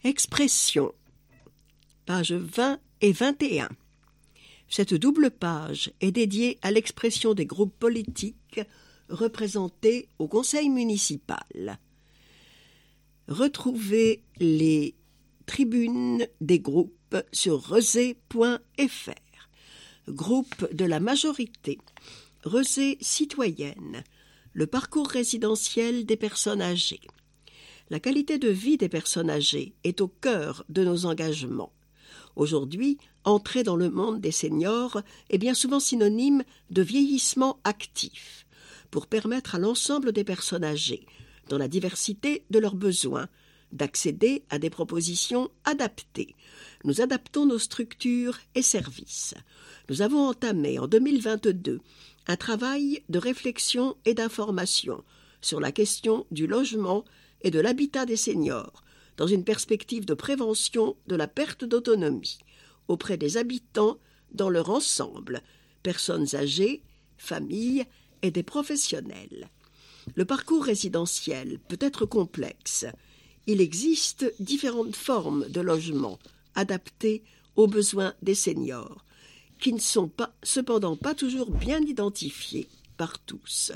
Expression, pages 20 et 21. Cette double page est dédiée à l'expression des groupes politiques représentés au conseil municipal. Retrouvez les tribunes des groupes sur rezé.fr. Groupe de la majorité, Rezé citoyenne, le parcours résidentiel des personnes âgées. La qualité de vie des personnes âgées est au cœur de nos engagements. Aujourd'hui, entrer dans le monde des seniors est bien souvent synonyme de vieillissement actif, pour permettre à l'ensemble des personnes âgées, dans la diversité de leurs besoins, d'accéder à des propositions adaptées. Nous adaptons nos structures et services. Nous avons entamé en 2022 un travail de réflexion et d'information sur la question du logement et de l'habitat des seniors, dans une perspective de prévention de la perte d'autonomie auprès des habitants dans leur ensemble, personnes âgées, familles et des professionnels. Le parcours résidentiel peut être complexe. Il existe différentes formes de logement adaptées aux besoins des seniors, qui ne sont cependant pas toujours bien identifiés par tous.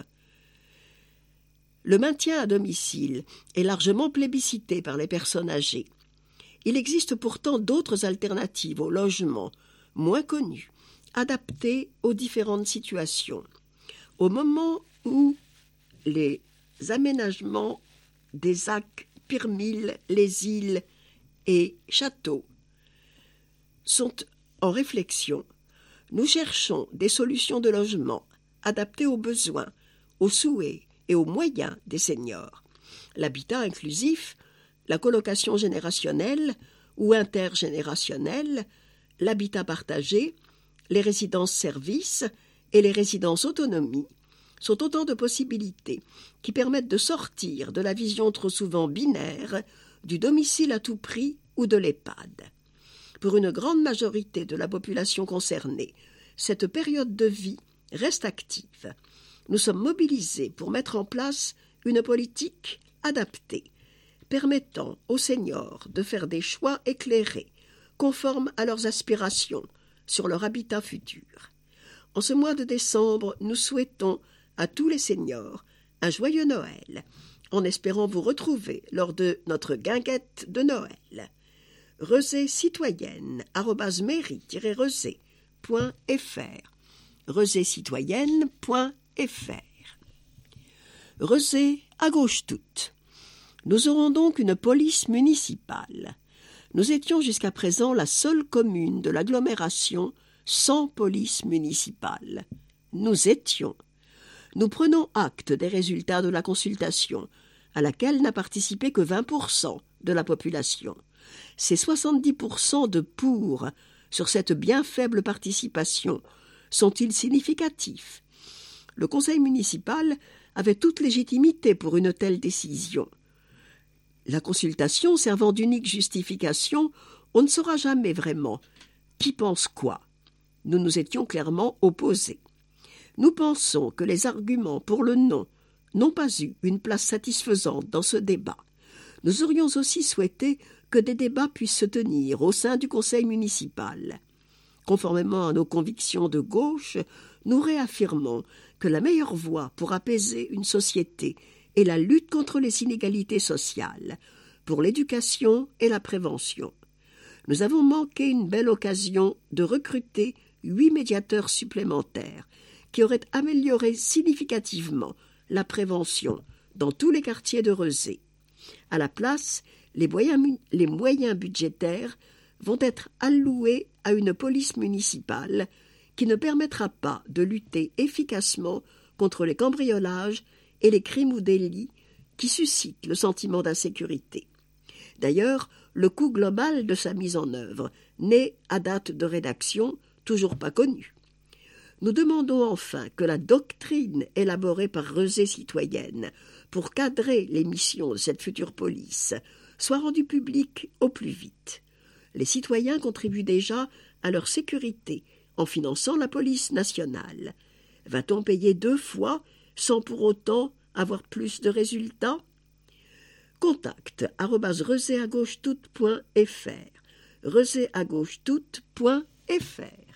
Le maintien à domicile est largement plébiscité par les personnes âgées. Il existe pourtant d'autres alternatives au logement, moins connues, adaptées aux différentes situations. Au moment où les aménagements des ZAC, Pirmil, les îles et châteaux sont en réflexion, nous cherchons des solutions de logement adaptées aux besoins, aux souhaits et aux moyens des seniors. L'habitat inclusif, la colocation générationnelle ou intergénérationnelle, l'habitat partagé, les résidences-services et les résidences-autonomie sont autant de possibilités qui permettent de sortir de la vision trop souvent binaire du domicile à tout prix ou de l'EHPAD. Pour une grande majorité de la population concernée, cette période de vie reste active. Nous sommes mobilisés pour mettre en place une politique adaptée, permettant aux seniors de faire des choix éclairés, conformes à leurs aspirations sur leur habitat futur. En ce mois de décembre, nous souhaitons à tous les seniors un joyeux Noël, en espérant vous retrouver lors de notre guinguette de Noël. Rezé citoyenne @mairie-rezé.fr rezécitoyenne.fr. Rezé à gauche toute. Nous aurons donc une police municipale. Nous étions jusqu'à présent la seule commune de l'agglomération sans police municipale. Nous étions. Nous prenons acte des résultats de la consultation, à laquelle n'a participé que 20% de la population. Ces 70% de pour sur cette bien faible participation sont-ils significatifs? Le conseil municipal avait toute légitimité pour une telle décision. La consultation servant d'unique justification, on ne saura jamais vraiment qui pense quoi. Nous nous étions clairement opposés. Nous pensons que les arguments pour le non n'ont pas eu une place satisfaisante dans ce débat. Nous aurions aussi souhaité que des débats puissent se tenir au sein du conseil municipal. Conformément à nos convictions de gauche, nous réaffirmons que la meilleure voie pour apaiser une société est la lutte contre les inégalités sociales, pour l'éducation et la prévention. Nous avons manqué une belle occasion de recruter 8 médiateurs supplémentaires qui auraient amélioré significativement la prévention dans tous les quartiers de Rezé. À la place, les moyens budgétaires vont être alloués à une police municipale qui ne permettra pas de lutter efficacement contre les cambriolages et les crimes ou délits qui suscitent le sentiment d'insécurité. D'ailleurs, le coût global de sa mise en œuvre n'est, à date de rédaction, toujours pas connu. Nous demandons enfin que la doctrine élaborée par Rezé citoyenne pour cadrer les missions de cette future police soit rendue publique au plus vite. Les citoyens contribuent déjà à leur sécurité en finançant la police nationale. Va-t-on payer 2 fois sans pour autant avoir plus de résultats? contact@reseatagauchetout.fr reseatagauchetout.fr